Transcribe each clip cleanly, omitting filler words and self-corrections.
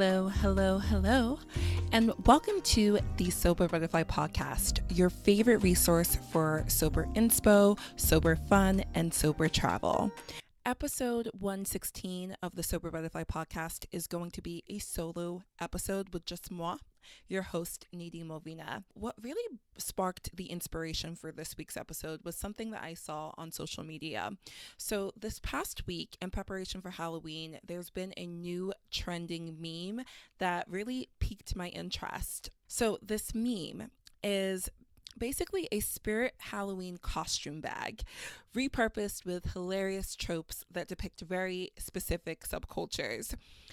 Hello, hello, hello, and welcome to the Sober Butterfly Podcast, your favorite resource for sober inspo, sober fun, and sober travel. Episode 116 of the Sober Butterfly Podcast is going to be a solo episode with just moi, your host, Nadine Molvina. What really sparked the inspiration for this week's episode was something that I saw on social media. So this past week, in preparation for Halloween, there's been a new trending meme that really piqued my interest. So this meme is basically a spirit Halloween costume bag, repurposed with hilarious tropes that depict very specific subcultures.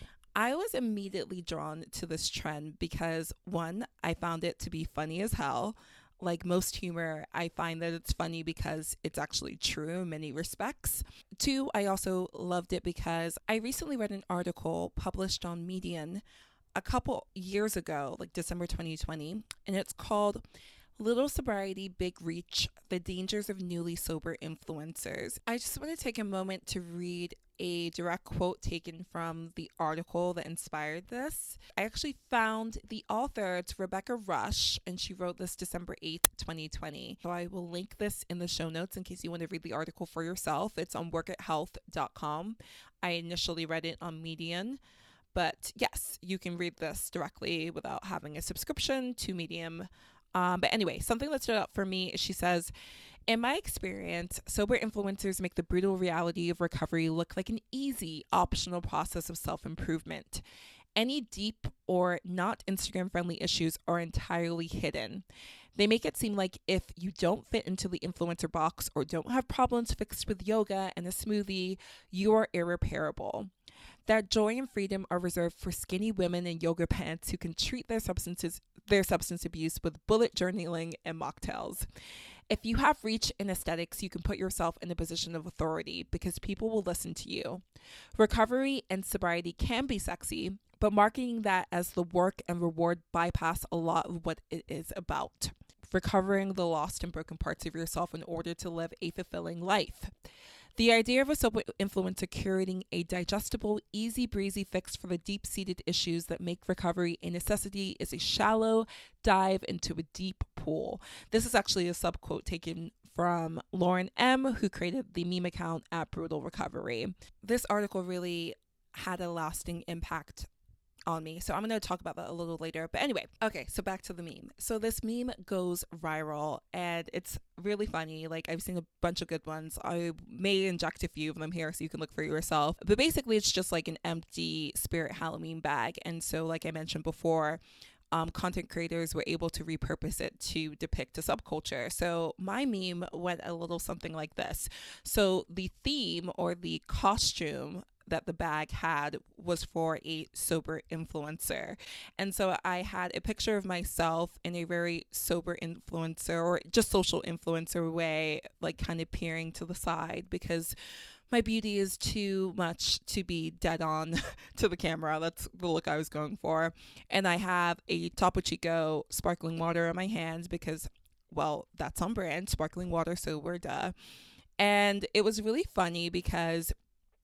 I was immediately drawn to this trend because, one, I found it to be funny as hell. Like most humor, I find that it's funny because it's actually true in many respects. Two, I also loved it because I recently read an article published on Medium a couple years ago, like December 2020, and it's called Little Sobriety, Big Reach, The Dangers of Newly Sober Influencers. I just want to take a moment to read a direct quote taken from the article that inspired this. I actually found the author, it's Rebecca Rush, and she wrote this December 8th, 2020. So I will link this in the show notes in case you want to read the article for yourself. It's on workithealth.com. I initially read it on Medium. But yes, you can read this directly without having a subscription to Medium. But anyway, something that stood out for me is she says, in my experience, sober influencers make the brutal reality of recovery look like an easy, optional process of self-improvement. Any deep or not Instagram-friendly issues are entirely hidden. They make it seem like if you don't fit into the influencer box or don't have problems fixed with yoga and a smoothie, you are irreparable. That joy and freedom are reserved for skinny women in yoga pants who can treat their substance abuse with bullet journaling and mocktails. If you have reach in aesthetics, you can put yourself in a position of authority because people will listen to you. Recovery and sobriety can be sexy, but marketing that as the work and reward bypass a lot of what it is about. Recovering the lost and broken parts of yourself in order to live a fulfilling life. The idea of a sober influencer curating a digestible, easy breezy fix for the deep-seated issues that make recovery a necessity is a shallow dive into a deep pool. This is actually a subquote taken from Lauren M., who created the meme account at Brutal Recovery. This article really had a lasting impact on me, so I'm going to talk about that a little later. But anyway, okay, so back to the meme. So this meme goes viral and it's really funny. Like, I've seen a bunch of good ones. I may inject a few of them here so you can look for yourself, but basically it's just like an empty spirit Halloween bag. And so, like I mentioned before, content creators were able to repurpose it to depict a subculture. So my meme went a little something like this. So the theme or the costume that the bag had was for a sober influencer. And so I had a picture of myself in a very sober influencer or just social influencer way, like kind of peering to the side because my beauty is too much to be dead on to the camera. That's the look I was going for. And I have a Topo Chico sparkling water in my hands because, well, that's on brand, sparkling water, sober, duh. And it was really funny because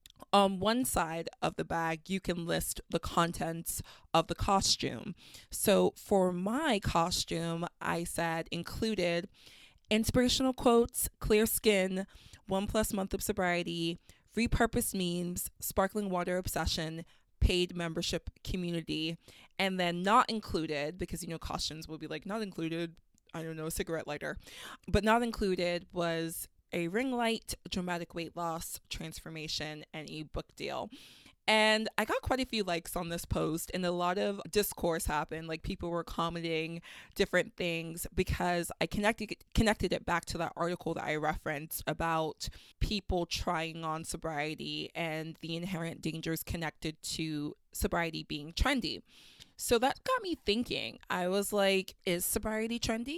on one side of the bag, you can list the contents of the costume. So for my costume, I said included inspirational quotes, clear skin, 1+ month of sobriety, repurposed memes, sparkling water obsession, paid membership community, and then not included, because, you know, costumes will be like not included, I don't know, a cigarette lighter, but not included was a ring light, dramatic weight loss, transformation, and a book deal. And I got quite a few likes on this post and a lot of discourse happened. Like people were commenting different things because I connected it back to that article that I referenced about people trying on sobriety and the inherent dangers connected to sobriety being trendy. So that got me thinking. I was like, is sobriety trendy?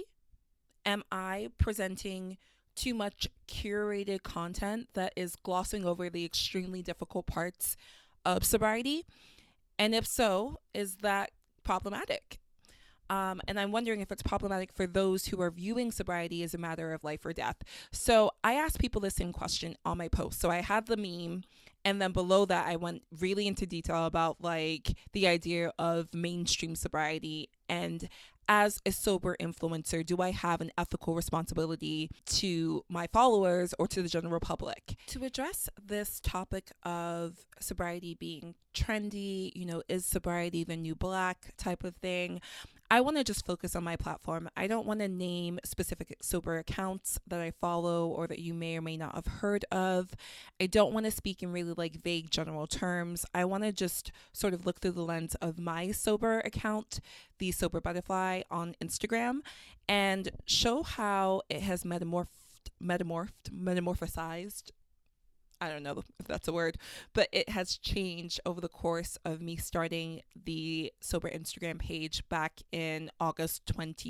Am I presenting too much curated content that is glossing over the extremely difficult parts of sobriety? And if so, is that problematic? And I'm wondering if it's problematic for those who are viewing sobriety as a matter of life or death. So I asked people the same question on my post. So I had the meme, and then below that, I went really into detail about like the idea of mainstream sobriety, and as a sober influencer, do I have an ethical responsibility to my followers or to the general public? To address this topic of sobriety being trendy, is sobriety the new black type of thing? I want to just focus on my platform. I don't want to name specific sober accounts that I follow or that you may or may not have heard of. I don't want to speak in really like vague general terms. I want to just sort of look through the lens of my sober account, the Sober Butterfly on Instagram, and show how it has metamorphosized. I don't know if that's a word, but it has changed over the course of me starting the Sober Instagram page back in August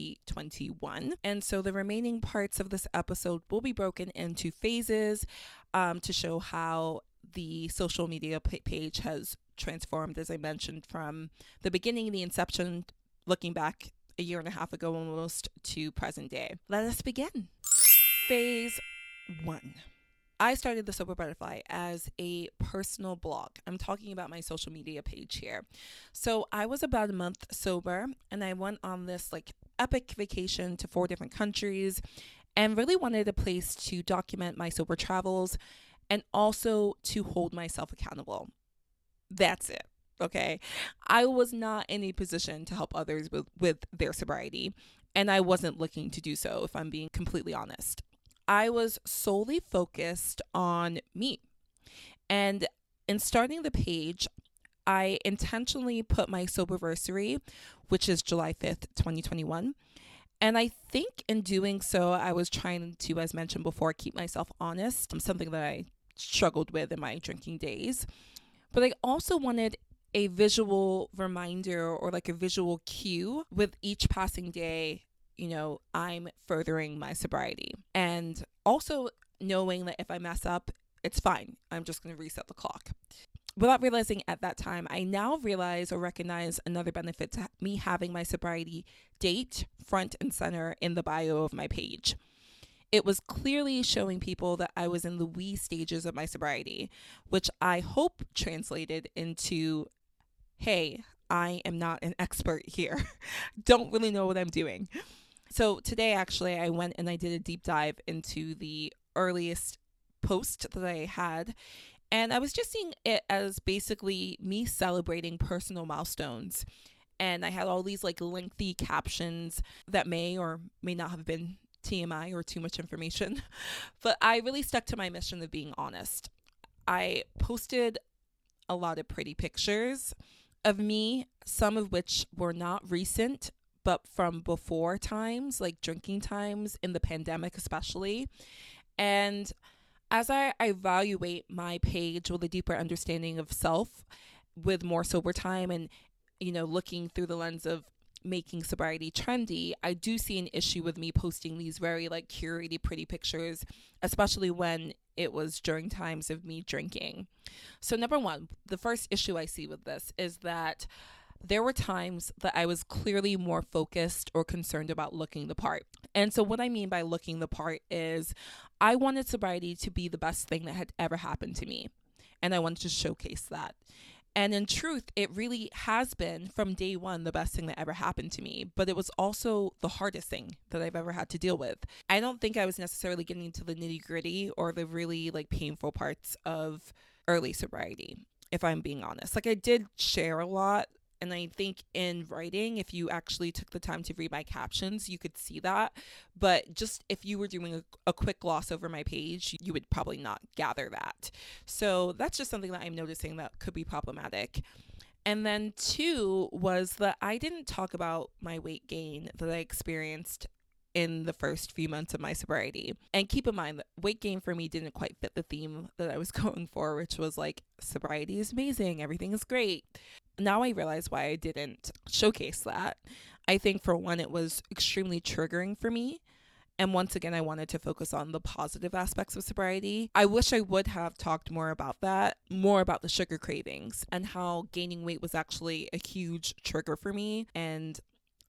2021. And so the remaining parts of this episode will be broken into phases to show how the social media page has transformed, as I mentioned, from the beginning, the inception, looking back a year and a half ago almost, to present day. Let us begin. Phase 1. I started the Sober Butterfly as a personal blog. I'm talking about my social media page here. So I was about a month sober, and I went on this like epic vacation to 4 different countries and really wanted a place to document my sober travels and also to hold myself accountable. That's it. Okay. I was not in a position to help others with their sobriety, and I wasn't looking to do so, if I'm being completely honest. I was solely focused on me. And in starting the page, I intentionally put my soberversary, which is July 5th, 2021. And I think in doing so, I was trying to, as mentioned before, keep myself honest, something that I struggled with in my drinking days. But I also wanted a visual reminder or like a visual cue with each passing day. I'm furthering my sobriety. And also knowing that if I mess up, it's fine. I'm just going to reset the clock. Without realizing at that time, I now realize or recognize another benefit to me having my sobriety date front and center in the bio of my page. It was clearly showing people that I was in the wee stages of my sobriety, which I hope translated into, hey, I am not an expert here. Don't really know what I'm doing. So today, actually, I went and I did a deep dive into the earliest post that I had. And I was just seeing it as basically me celebrating personal milestones. And I had all these like lengthy captions that may or may not have been TMI or too much information. But I really stuck to my mission of being honest. I posted a lot of pretty pictures of me, some of which were not recent, but from before times, like drinking times in the pandemic especially. And as I evaluate my page with a deeper understanding of self, with more sober time and, looking through the lens of making sobriety trendy, I do see an issue with me posting these very like curated pretty pictures, especially when it was during times of me drinking. So number one, the first issue I see with this is that there were times that I was clearly more focused or concerned about looking the part. And so what I mean by looking the part is I wanted sobriety to be the best thing that had ever happened to me. And I wanted to showcase that. And in truth, it really has been from day one the best thing that ever happened to me. But it was also the hardest thing that I've ever had to deal with. I don't think I was necessarily getting into the nitty gritty or the really like painful parts of early sobriety, if I'm being honest. Like I did share a lot. And I think in writing, if you actually took the time to read my captions, you could see that. But just if you were doing a quick gloss over my page, you would probably not gather that. So that's just something that I'm noticing that could be problematic. And then 2 was that I didn't talk about my weight gain that I experienced in the first few months of my sobriety. And keep in mind that weight gain for me didn't quite fit the theme that I was going for, which was like, sobriety is amazing, everything is great. Now I realize why I didn't showcase that. I think for one, it was extremely triggering for me. And once again, I wanted to focus on the positive aspects of sobriety. I wish I would have talked more about that, more about the sugar cravings and how gaining weight was actually a huge trigger for me. And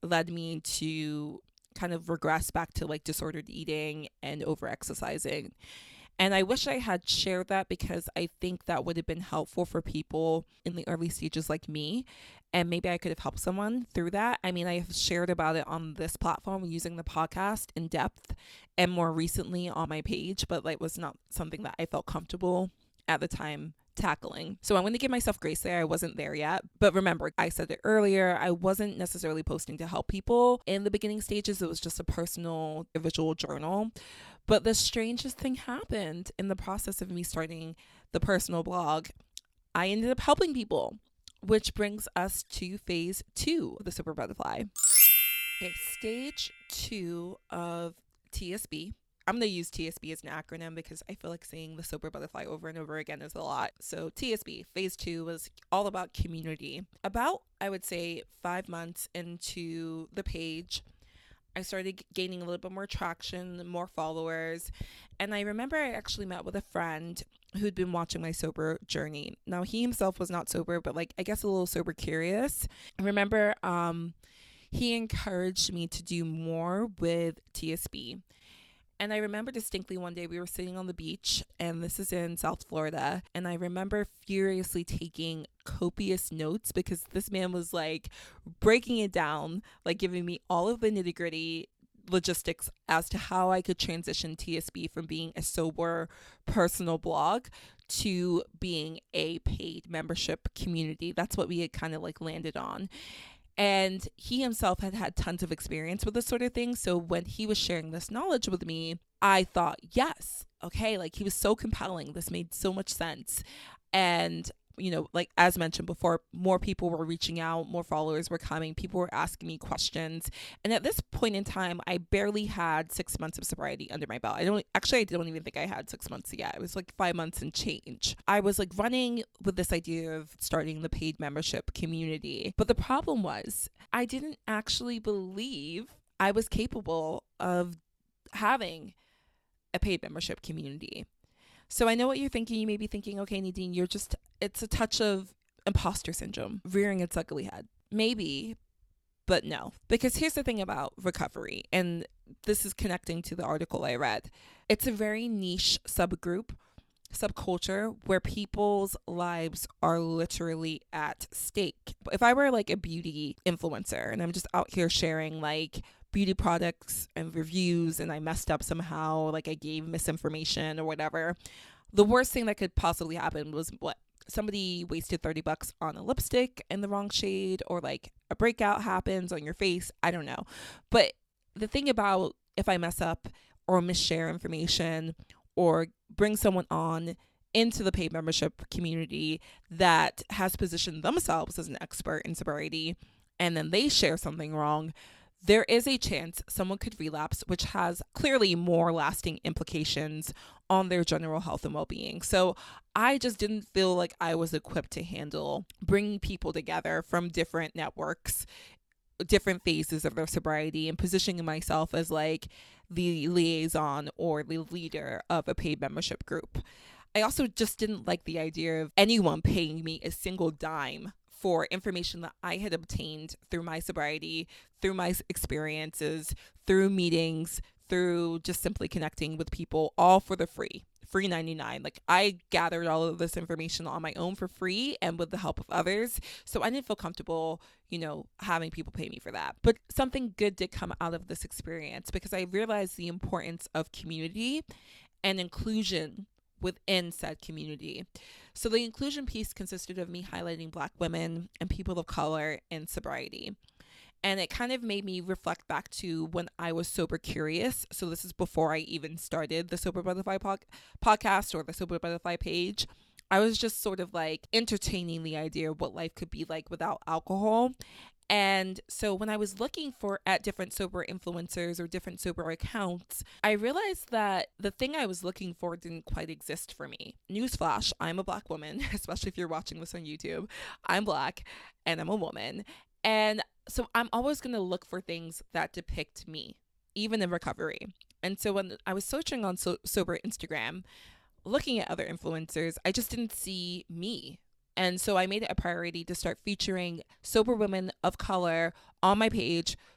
led me to kind of regress back to like disordered eating and over exercising. And I wish I had shared that because I think that would have been helpful for people in the early stages like me. And maybe I could have helped someone through that. I mean, I have shared about it on this platform using the podcast in depth and more recently on my page, but like was not something that I felt comfortable at the time tackling. So I'm going to give myself grace there. I wasn't there yet. But remember, I said it earlier, I wasn't necessarily posting to help people in the beginning stages. It was just a personal visual journal. But the strangest thing happened in the process of me starting the personal blog. I ended up helping people, which brings us to phase 2 of the Sober Butterfly. Okay, stage 2 of TSB. I'm going to use TSB as an acronym because I feel like saying the Sober Butterfly over and over again is a lot. So TSB, phase 2, was all about community. About, I would say, 5 months into the page, I started gaining a little bit more traction, more followers. And I remember I actually met with a friend who'd been watching my sober journey. Now, he himself was not sober, but like, I guess a little sober curious. I remember he encouraged me to do more with TSB. And I remember distinctly one day we were sitting on the beach, and this is in South Florida. And I remember furiously taking copious notes because this man was like breaking it down, like giving me all of the nitty gritty logistics as to how I could transition TSB from being a sober personal blog to being a paid membership community. That's what we had kind of like landed on. And he himself had had tons of experience with this sort of thing. So when he was sharing this knowledge with me, I thought, yes, okay, like he was so compelling. This made so much sense. And, you know, like as mentioned before, more people were reaching out, more followers were coming, people were asking me questions. And at this point in time, I barely had 6 months of sobriety under my belt. I don't even think I had 6 months yet. It was like 5 months and change. I was like running with this idea of starting the paid membership community. But the problem was I didn't actually believe I was capable of having a paid membership community. So I know what you're thinking. You may be thinking, okay, Nadine, it's a touch of imposter syndrome rearing its ugly head. Maybe, but no. Because here's the thing about recovery, and this is connecting to the article I read. It's a very niche subculture where people's lives are literally at stake. If I were like a beauty influencer and I'm just out here sharing like beauty products and reviews and I messed up somehow, like I gave misinformation or whatever, the worst thing that could possibly happen was what? Somebody wasted $30 on a lipstick in the wrong shade, or like a breakout happens on your face. I don't know. But the thing about if I mess up or misshare information or bring someone on into the paid membership community that has positioned themselves as an expert in sobriety, and then they share something wrong, there is a chance someone could relapse, which has clearly more lasting implications on their general health and well-being. So I just didn't feel like I was equipped to handle bringing people together from different networks, different phases of their sobriety, and positioning myself as like the liaison or the leader of a paid membership group. I also just didn't like the idea of anyone paying me a single dime for information that I had obtained through my sobriety, through my experiences, through meetings, through just simply connecting with people, all for the free $99. Like I gathered all of this information on my own for free and with the help of others. So I didn't feel comfortable, having people pay me for that. But something good did come out of this experience because I realized the importance of community and inclusion within said community. So the inclusion piece consisted of me highlighting Black women and people of color in sobriety. And it kind of made me reflect back to when I was sober curious. So this is before I even started the Sober Butterfly podcast or the Sober Butterfly page. I was just sort of like entertaining the idea of what life could be like without alcohol. And so when I was looking at different sober influencers or different sober accounts, I realized that the thing I was looking for didn't quite exist for me. Newsflash, I'm a Black woman, especially if you're watching this on YouTube. I'm Black and I'm a woman. And so I'm always going to look for things that depict me, even in recovery. And so when I was searching on sober Instagram, looking at other influencers, I just didn't see me. And so I made it a priority to start featuring sober women of color on my page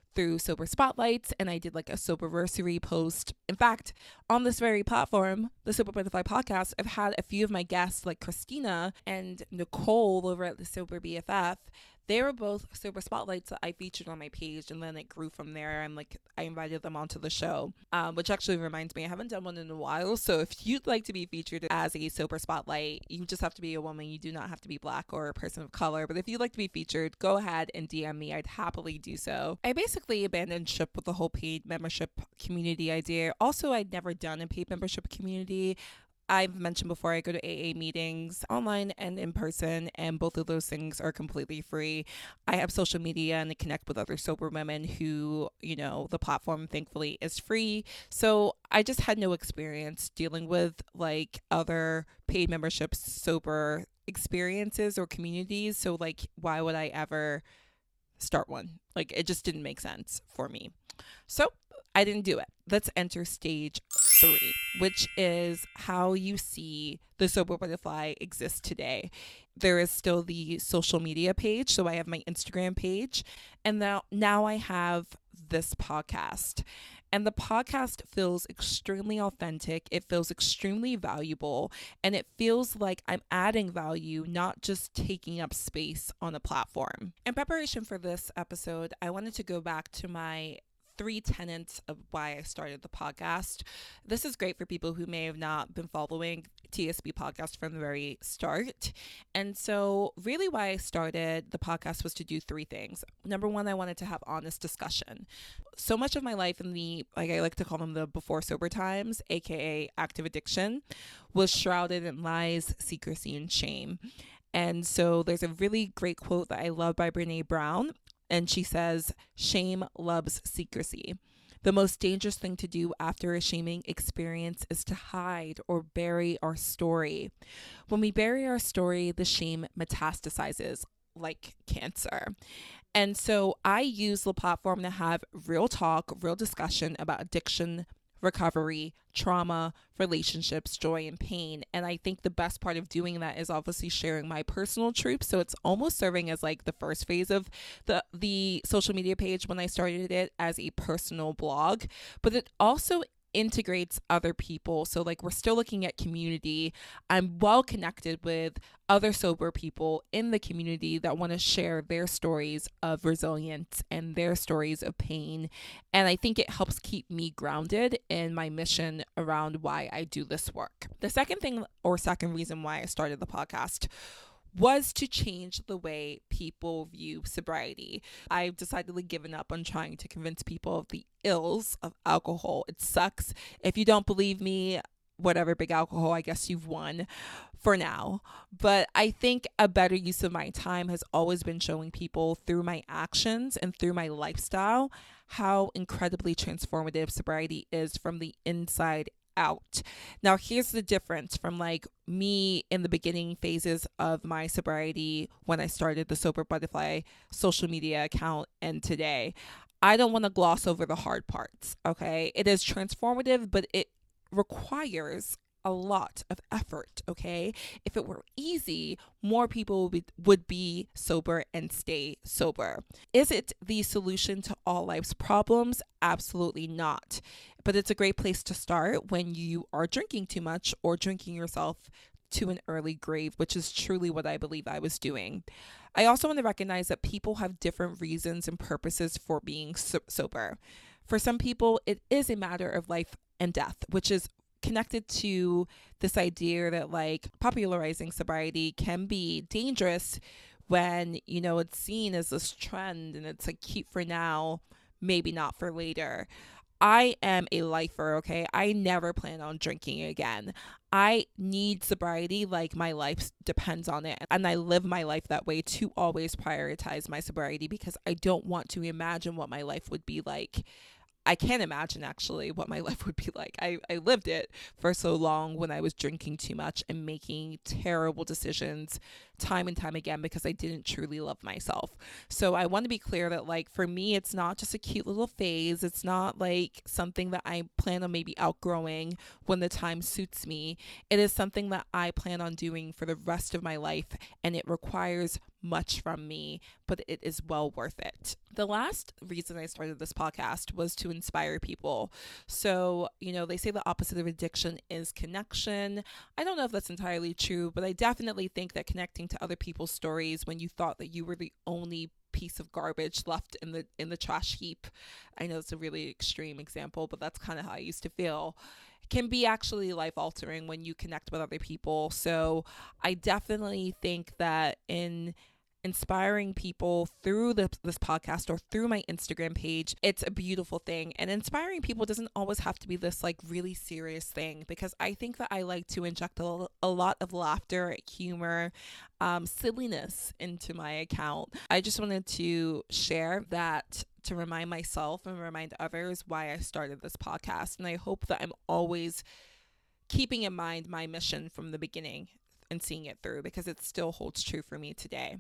through Sober Spotlights, and I did like a Soberversary post. In fact, on this very platform, the Sober Butterfly podcast, I've had a few of my guests like Christina and Nicole over at the Sober BFF. They were both Sober Spotlights that I featured on my page, and then it grew from there. And like I invited them onto the show, which actually reminds me, I haven't done one in a while. So if you'd like to be featured as a Sober Spotlight, you just have to be a woman. You do not have to be Black or a person of color. But if you'd like to be featured, go ahead and DM me. I'd happily do so. I basically abandoned ship with the whole paid membership community idea. Also, I'd never done a paid membership community. I've mentioned before, I go to AA meetings online and in person, and both of those things are completely free. I have social media and I connect with other sober women who, the platform thankfully is free. So I just had no experience dealing with like other paid memberships, sober experiences or communities. So like, why would I ever start one? Like, it just didn't make sense for me. So I didn't do it. Let's enter stage 3, which is how you see the Sober Butterfly exist today. There is still the social media page. So I have my Instagram page, and now I have this podcast. And the podcast feels extremely authentic. It feels extremely valuable. And it feels like I'm adding value, not just taking up space on a platform. In preparation for this episode, I wanted to go back to my 3 tenets of why I started the podcast. This is great for people who may have not been following TSB podcast from the very start. And so really why I started the podcast was to do 3 things. Number 1, I wanted to have honest discussion. So much of my life in the, like I like to call them the before sober times, aka active addiction, was shrouded in lies, secrecy, and shame. And so there's a really great quote that I love by Brene Brown. And she says, shame loves secrecy. The most dangerous thing to do after a shaming experience is to hide or bury our story. When we bury our story, the shame metastasizes like cancer. And so I use the platform to have real talk, real discussion about addiction, recovery, trauma, relationships, joy, and pain. And I think the best part of doing that is obviously sharing my personal truth. So it's almost serving as like the first phase of the social media page when I started it as a personal blog, but it also integrates other people. So like we're still looking at community. I'm well connected with other sober people in the community that want to share their stories of resilience and their stories of pain. And I think it helps keep me grounded in my mission around why I do this work. The second reason why I started the podcast was to change the way people view sobriety. I've decidedly given up on trying to convince people of the ills of alcohol. It sucks. If you don't believe me, whatever, big alcohol, I guess you've won for now. But I think a better use of my time has always been showing people through my actions and through my lifestyle how incredibly transformative sobriety is from the inside out. Now, here's the difference from like me in the beginning phases of my sobriety when I started the Sober Butterfly social media account and today. I don't want to gloss over the hard parts, okay? It is transformative, but it requires a lot of effort, okay? If it were easy, more people would be sober and stay sober. Is it the solution to all life's problems? Absolutely not. But it's a great place to start when you are drinking too much or drinking yourself to an early grave, which is truly what I believe I was doing. I also want to recognize that people have different reasons and purposes for being sober. For some people, it is a matter of life and death, which is connected to this idea that like popularizing sobriety can be dangerous when, it's seen as this trend and it's like cute for now, maybe not for later. I am a lifer, okay? I never plan on drinking again. I need sobriety like my life depends on it. And I live my life that way to always prioritize my sobriety because I don't want to imagine what my life would be like. I can't imagine actually what my life would be like. I lived it for so long when I was drinking too much and making terrible decisions time and time again because I didn't truly love myself. So I want to be clear that like for me, it's not just a cute little phase. It's not like something that I plan on maybe outgrowing when the time suits me. It is something that I plan on doing for the rest of my life, and it requires much from me, but it is well worth it. The last reason I started this podcast was to inspire people. So, they say the opposite of addiction is connection. I don't know if that's entirely true, but I definitely think that connecting to other people's stories when you thought that you were the only piece of garbage left in the trash heap. I know it's a really extreme example, but that's kind of how I used to feel. It can be actually life altering when you connect with other people. So I definitely think that in inspiring people through this podcast or through my Instagram page, it's a beautiful thing. And inspiring people doesn't always have to be this like really serious thing, because I think that I like to inject a lot of laughter, humor, silliness into my account. I just wanted to share that to remind myself and remind others why I started this podcast. And I hope that I'm always keeping in mind my mission from the beginning and seeing it through, because it still holds true for me today,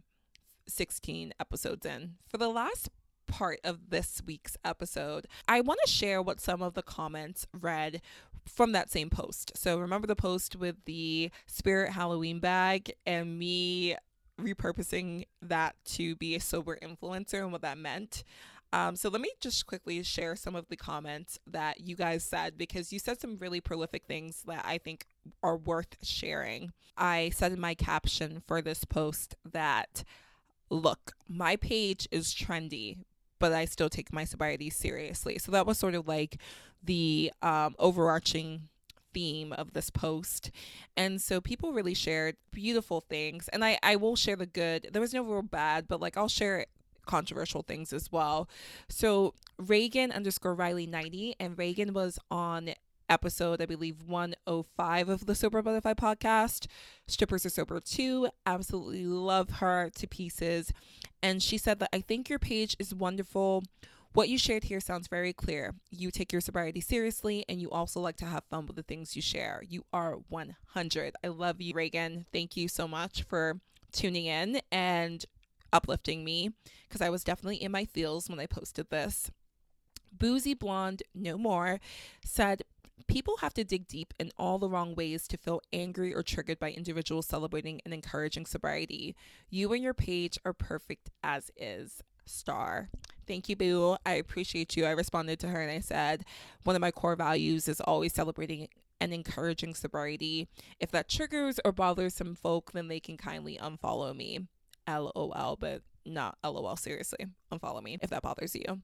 16 episodes in. For the last part of this week's episode, I want to share what some of the comments read from that same post. So remember the post with the Spirit Halloween bag and me repurposing that to be a sober influencer and what that meant? So let me just quickly share some of the comments that you guys said, because you said some really prolific things that I think are worth sharing. I said in my caption for this post that, look, my page is trendy, but I still take my sobriety seriously. So that was sort of like the overarching theme of this post. And so people really shared beautiful things. And I will share the good. There was no real bad, but like I'll share controversial things as well. So Reagan_Riley90, and Reagan was on episode, I believe, 105 of the Sober Butterfly podcast. Strippers Are Sober too. Absolutely love her to pieces. And she said that, I think your page is wonderful. What you shared here sounds very clear. You take your sobriety seriously, and you also like to have fun with the things you share. You are 100. I love you, Reagan. Thank you so much for tuning in and uplifting me, because I was definitely in my feels when I posted this. Boozy Blonde No More said, people have to dig deep in all the wrong ways to feel angry or triggered by individuals celebrating and encouraging sobriety. You and your page are perfect as is. Star. Thank you, Boo. I appreciate you. I responded to her and I said, one of my core values is always celebrating and encouraging sobriety. If that triggers or bothers some folk, then they can kindly unfollow me. LOL, but not LOL, seriously. Unfollow me if that bothers you.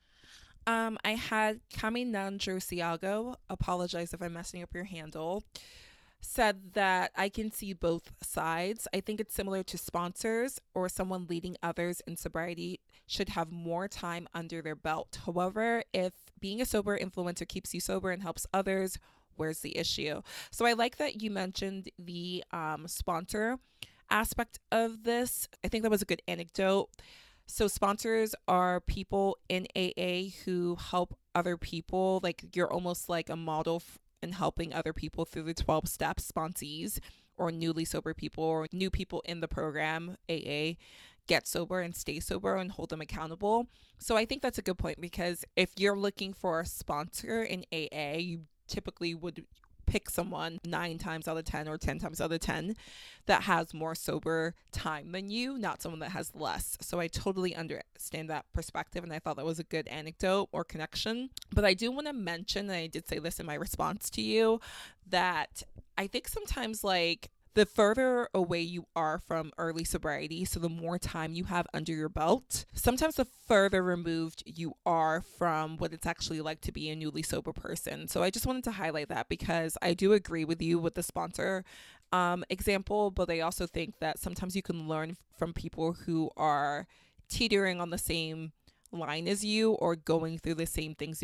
I had Caminandro Ciago, apologize if I'm messing up your handle, said that I can see both sides. I think it's similar to sponsors or someone leading others in sobriety should have more time under their belt. However, if being a sober influencer keeps you sober and helps others, where's the issue? So I like that you mentioned the sponsor aspect of this. I think that was a good anecdote. So sponsors are people in AA who help other people. Like you're almost like a model in helping other people through the 12 steps. Sponsees or newly sober people or new people in the program, AA, get sober and stay sober and hold them accountable. So I think that's a good point, because if you're looking for a sponsor in AA, you typically would pick someone 9 times out of 10 or 10 times out of 10 that has more sober time than you, not someone that has less. So I totally understand that perspective, and I thought that was a good anecdote or connection. But I do want to mention, and I did say this in my response to you, that I think sometimes like the further away you are from early sobriety, so the more time you have under your belt, sometimes the further removed you are from what it's actually like to be a newly sober person. So I just wanted to highlight that, because I do agree with you with the sponsor example, but I also think that sometimes you can learn from people who are teetering on the same line as you or going through the same things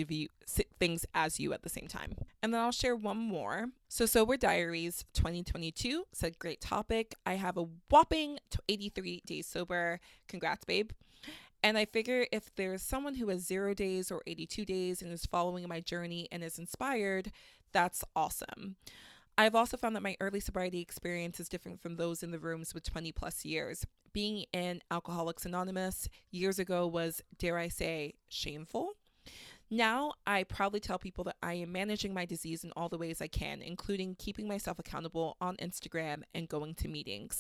as you at the same time. And then I'll share one more. So Sober Diaries 2022 said, great topic. I have a whopping 83 days sober. Congrats, babe. And I figure if there's someone who has 0 days or 82 days and is following my journey and is inspired, that's awesome. I've also found that my early sobriety experience is different from those in the rooms with 20 plus years. Being in Alcoholics Anonymous years ago was, dare I say, shameful. Now, I proudly tell people that I am managing my disease in all the ways I can, including keeping myself accountable on Instagram and going to meetings.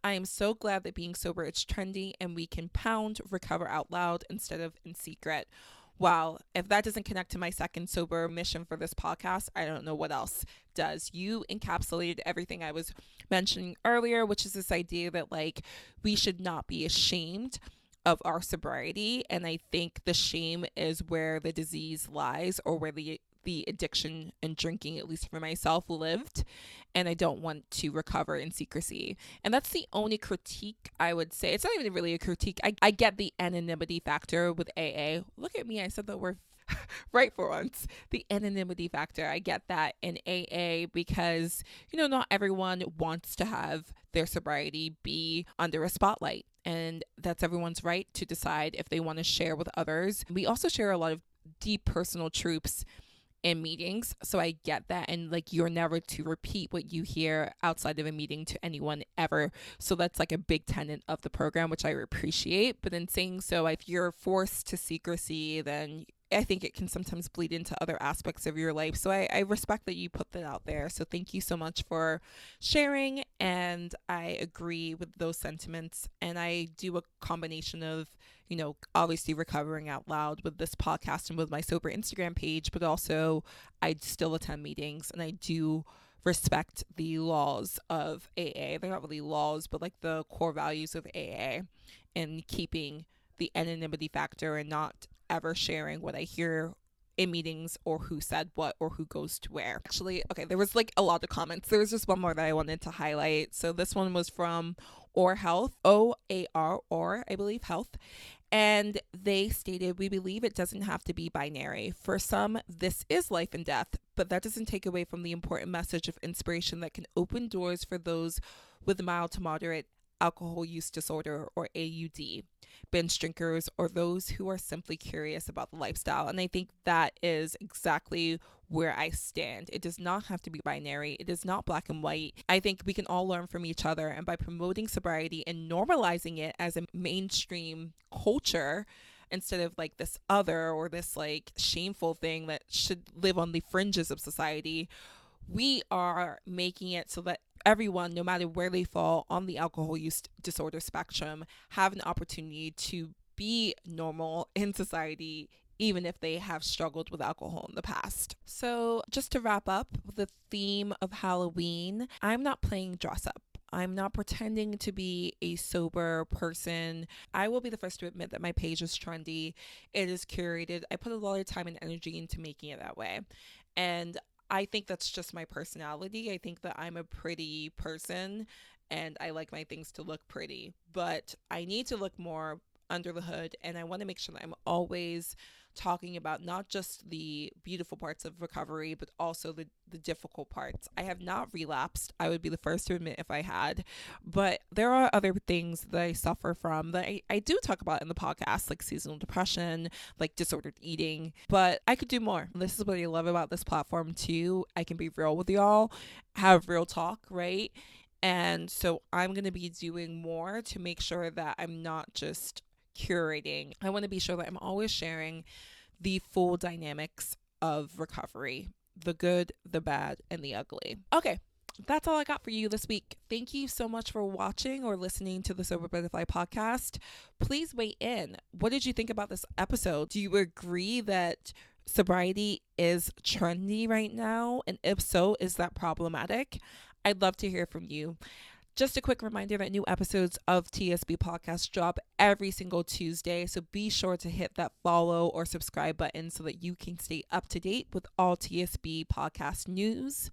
I am so glad that being sober is trendy and we can pound recover out loud instead of in secret. Wow, if that doesn't connect to my second sober mission for this podcast, I don't know what else does. You encapsulated everything I was mentioning earlier, which is this idea that like we should not be ashamed of our sobriety. And I think the shame is where the disease lies, or where the addiction and drinking, at least for myself, lived. And I don't want to recover in secrecy. And that's the only critique I would say. It's not even really a critique. I get the anonymity factor with AA. Look at me, I said that word right for once. The anonymity factor, I get that in AA because, not everyone wants to have their sobriety be under a spotlight. And that's everyone's right to decide if they want to share with others. We also share a lot of deep personal truths in meetings, so I get that. And like, you're never to repeat what you hear outside of a meeting to anyone ever, so that's like a big tenet of the program, which I appreciate. But in saying so, if you're forced to secrecy, then I think it can sometimes bleed into other aspects of your life. So I respect that you put that out there. So thank you so much for sharing. And I agree with those sentiments. And I do a combination of, obviously recovering out loud with this podcast and with my sober Instagram page, but also I still attend meetings and I do respect the laws of AA. They're not really laws, but like the core values of AA, and keeping the anonymity factor and not ever sharing what I hear in meetings or who said what or who goes to where. Actually, okay, there was like a lot of comments. There was just one more that I wanted to highlight. So this one was from Or Health, OAR, or I believe Health. And they stated, "We believe it doesn't have to be binary. For some, this is life and death, but that doesn't take away from the important message of inspiration that can open doors for those with mild to moderate alcohol use disorder, or AUD, binge drinkers, or those who are simply curious about the lifestyle." And I think that is exactly where I stand. It does not have to be binary. It is not black and white. I think we can all learn from each other, and by promoting sobriety and normalizing it as a mainstream culture instead of like this other or this like shameful thing that should live on the fringes of society, we are making it so that everyone, no matter where they fall on the alcohol use disorder spectrum, have an opportunity to be normal in society, even if they have struggled with alcohol in the past. So just to wrap up the theme of Halloween, I'm not playing dress up. I'm not pretending to be a sober person. I will be the first to admit that my page is trendy. It is curated. I put a lot of time and energy into making it that way. And I think that's just my personality. I think that I'm a pretty person and I like my things to look pretty, but I need to look more under the hood, and I want to make sure that I'm always talking about not just the beautiful parts of recovery, but also the difficult parts. I have not relapsed. I would be the first to admit if I had, but there are other things that I suffer from that I do talk about in the podcast, like seasonal depression, like disordered eating, but I could do more. This is what I love about this platform too. I can be real with y'all, have real talk, right? And so I'm going to be doing more to make sure that I'm not just curating. I want to be sure that I'm always sharing the full dynamics of recovery, the good, the bad, and the ugly. Okay, that's all I got for you this week. Thank you so much for watching or listening to the Sober Butterfly podcast. Please weigh in. What did you think about this episode? Do you agree that sobriety is trendy right now? And if so, is that problematic? I'd love to hear from you. Just a quick reminder that new episodes of TSB Podcast drop every single Tuesday, so be sure to hit that follow or subscribe button so that you can stay up to date with all TSB Podcast news.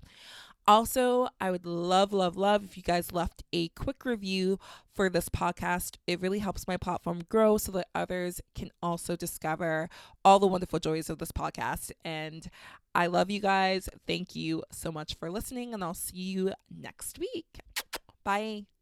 Also, I would love if you guys left a quick review for this podcast. It really helps my platform grow so that others can also discover all the wonderful joys of this podcast. And I love you guys. Thank you so much for listening, and I'll see you next week. Bye.